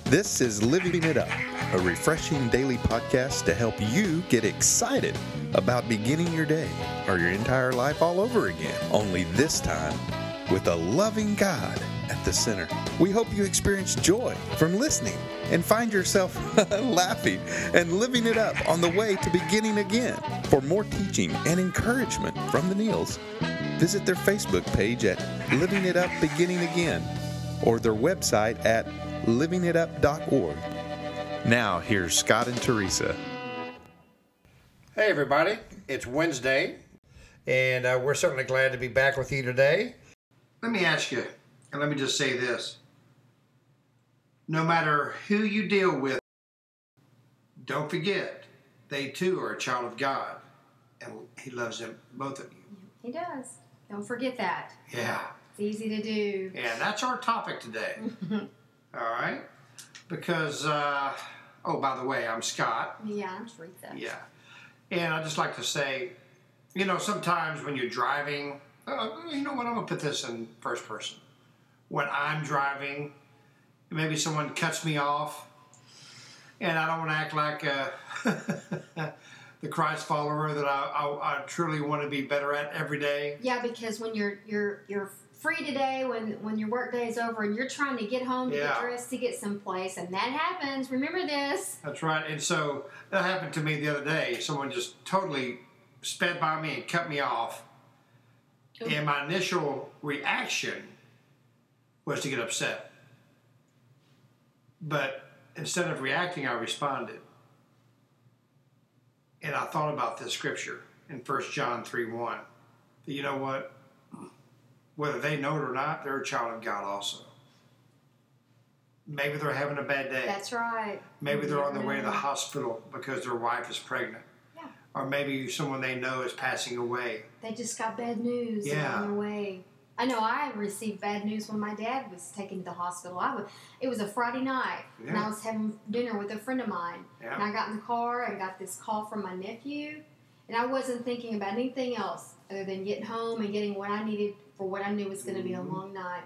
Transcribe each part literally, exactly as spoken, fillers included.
This is Living It Up, a refreshing daily podcast to help you get excited about beginning your day or your entire life all over again, only this time with a loving God at the center. We hope you experience joy from listening and find yourself laughing and living it up on the way to beginning again. For more teaching and encouragement from the Neals, visit their Facebook page at Living It Up Beginning Again or their website at living it up dot org. Now, here's Scott and Teresa. Hey, everybody. It's Wednesday, and uh, we're certainly glad to be back with you today. Let me ask you, and let me just say this. No matter who you deal with, don't forget, they too are a child of God, and He loves them, both of you. He does. Don't forget that. Yeah. It's easy to do. Yeah, that's our topic today. All right? Because, uh, oh, by the way, I'm Scott. Yeah, I'm Teresa. Yeah. And I'd just like to say, you know, sometimes when you're driving, uh, you know what, I'm going to put this in first person. When I'm driving, maybe someone cuts me off, and I don't want to act like uh, the Christ follower that I, I, I truly want to be better at every day. Yeah, because when you're you're you're free today, when when your work day is over, and you're trying to get home to Yeah. get dressed to get someplace, and that happens. Remember this. That's right. And so that happened to me the other day. Someone just totally sped by me and cut me off. Ooh. And my initial reaction was to get upset. But instead of reacting, I responded. And I thought about this scripture in First John three one. That, you know what? Whether they know it or not, they're a child of God also. Maybe they're having a bad day. That's right. Maybe You they're on never their way to the know. hospital because their wife is pregnant. Yeah. Or maybe someone they know is passing away. They just got bad news Yeah. on their way. I know I received bad news when my dad was taken to the hospital. I was, it was a Friday night, and Yeah. I was having dinner with a friend of mine. Yeah. And I got in the car and got this call from my nephew, and I wasn't thinking about anything else other than getting home and getting what I needed for what I knew was going to be a Mhm. long night.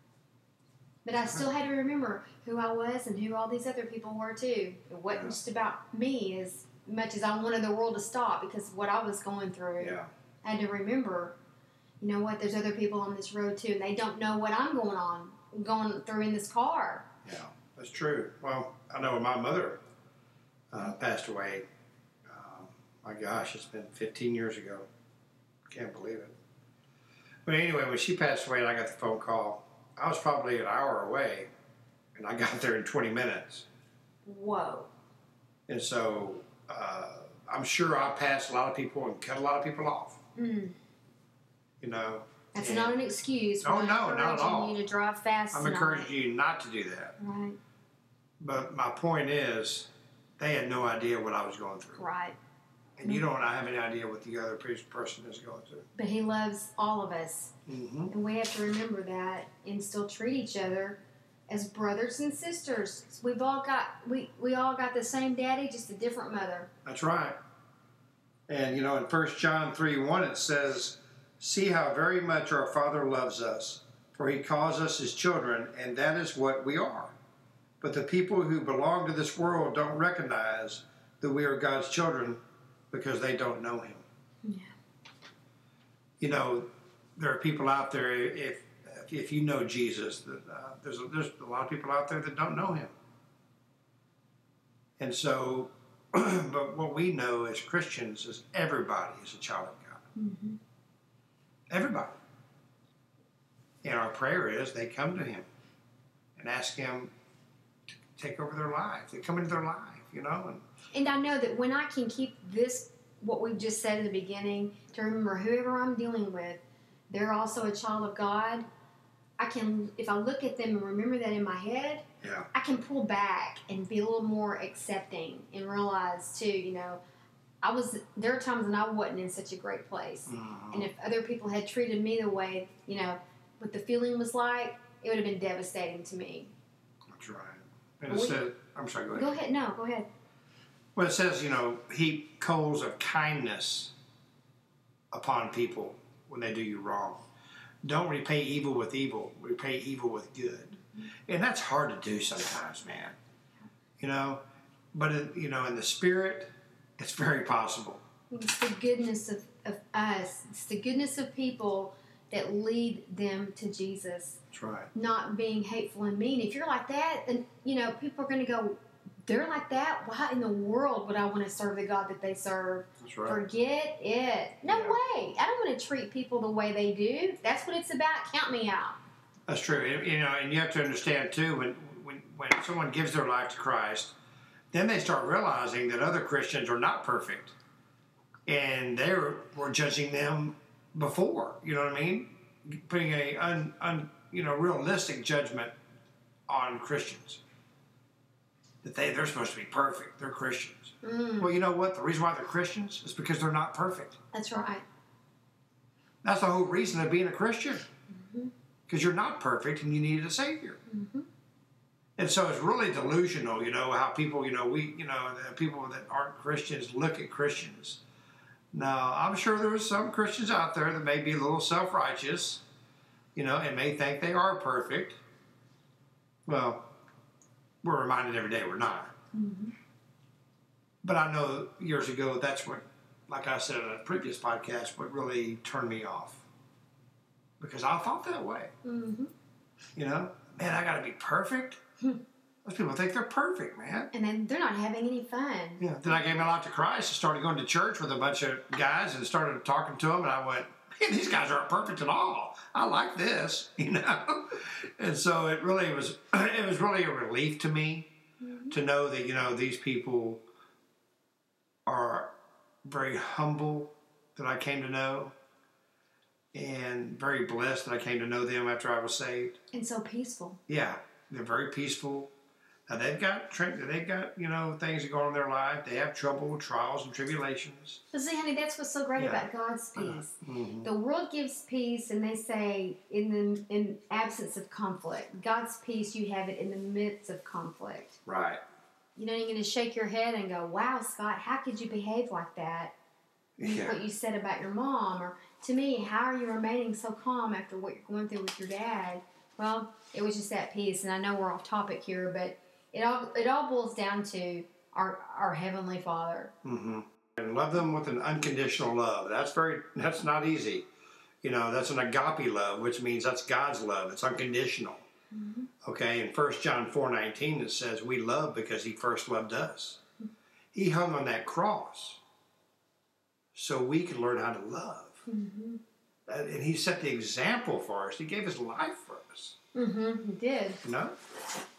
But I still had to remember who I was and who all these other people were too. It wasn't Yeah. just about me as much as I wanted the world to stop because of what I was going through. Yeah. I had to remember, you know what, there's other people on this road too, and they don't know what I'm going on, going through in this car. Yeah, that's true. Well, I know when my mother uh, passed away, uh, my gosh, it's been fifteen years ago. Can't believe it. But anyway, when she passed away and I got the phone call, I was probably an hour away, and I got there in twenty minutes. Whoa. And so uh, I'm sure I passed a lot of people and cut a lot of people off, Mm. you know. That's and not an excuse. Oh, We're no, not at encouraging all. you to drive fast I'm tonight. encouraging you not to do that. Right, But my point is, they had no idea what I was going through. right. And you don't have any idea what the other pe- person is going through. But he loves all of us, Mm-hmm. and we have to remember that and still treat each other as brothers and sisters. We've all got we, we all got the same daddy, just a different mother. That's right. And, you know, in First John three one, it says, "See how very much our Father loves us, for He calls us His children, and that is what we are. But the people who belong to this world don't recognize that we are God's children because they don't know Him." Yeah. You know, there are people out there, if if you know Jesus, that uh, there's, a, there's a lot of people out there that don't know Him. And so, but what we know as Christians is everybody is a child of God. Mm-hmm. Everybody. And our prayer is they come to Him and ask Him to take over their life. They come into their life, you know. And And I know that when I can keep this, what we've just said at the beginning, to remember whoever I'm dealing with, they're also a child of God. I can, if I look at them and remember that in my head, yeah, I can pull back and be a little more accepting and realize too, you know, I was, there are times when I wasn't in such a great place. Mhm. And if other people had treated me the way, you know, what the feeling was like, it would have been devastating to me. That's right. And it We- says, I'm sorry, go ahead. Go ahead. No, go ahead. Well, it says, you know, heap coals of kindness upon people when they do you wrong. Don't repay evil with evil. Repay evil with good. And that's hard to do sometimes, man. you know. But, it, you know, in the spirit, it's very possible. It's the goodness of, of us. It's the goodness of people that lead them to Jesus. That's right. Not being hateful and mean. If you're like that, then, you know, people are going to go, they're like that? Why in the world would I want to serve the God that they serve? That's right. Forget it. No Yeah. way. I don't want to treat people the way they do. If that's what it's about. Count me out. That's true. You know, and you have to understand, too, when, when, when someone gives their life to Christ, then they start realizing that other Christians are not perfect. And they were, were judging them before. You know what I mean? Putting a un, un, you know realistic judgment on Christians. That they, they're supposed to be perfect. They're Christians. Mm. Well, you know what? The reason why they're Christians is because they're not perfect. That's right. That's the whole reason of being a Christian. Because Mm-hmm. you're not perfect and you need a Savior. Mm-hmm. And so it's really delusional, you know, how people, you know, we, you know, the people that aren't Christians look at Christians. Now, I'm sure there are some Christians out there that may be a little self-righteous, you know, and may think they are perfect. Well, we're reminded every day we're not. Mm-hmm. But I know years ago, that's what, like I said in a previous podcast, what really turned me off. Because I thought that way. Mm-hmm. You know, man, I got to be perfect. Those people think they're perfect, man. And then they're not having any fun. Yeah. Then I gave my life to Christ and started going to church with a bunch of guys and started talking to them. And I went, man, these guys aren't perfect at all. I like this, you know. And so it really was. It was really a relief to me mm-hmm. to know that you know these people are very humble that I came to know, and very blessed that I came to know them after I was saved. And so peaceful. Yeah. They're very peaceful. Now they've got they've got you know things that go on in their life. They have trouble, trials, and tribulations. But see, honey, that's what's so great Yeah. about God's peace. Mm-hmm. The world gives peace, and they say in the in absence of conflict. God's peace, you have it in the midst of conflict. Right. You know, you're going to shake your head and go, "Wow, Scott, how could you behave like that?" Yeah. What you said about your mom, or to me, how are you remaining so calm after what you're going through with your dad? Well, it was just that peace, and I know we're off topic here, but it all it all boils down to our our Heavenly Father. Mm-hmm. And love them with an unconditional love. That's very that's not easy. You know, that's an agape love, which means that's God's love. It's unconditional. Mm-hmm. Okay, in First John four nineteen it says we love because He first loved us. Mm-hmm. He hung on that cross so we could learn how to love. Mm-hmm. And He set the example for us. He gave His life for us. Mm-hmm. He did. You know?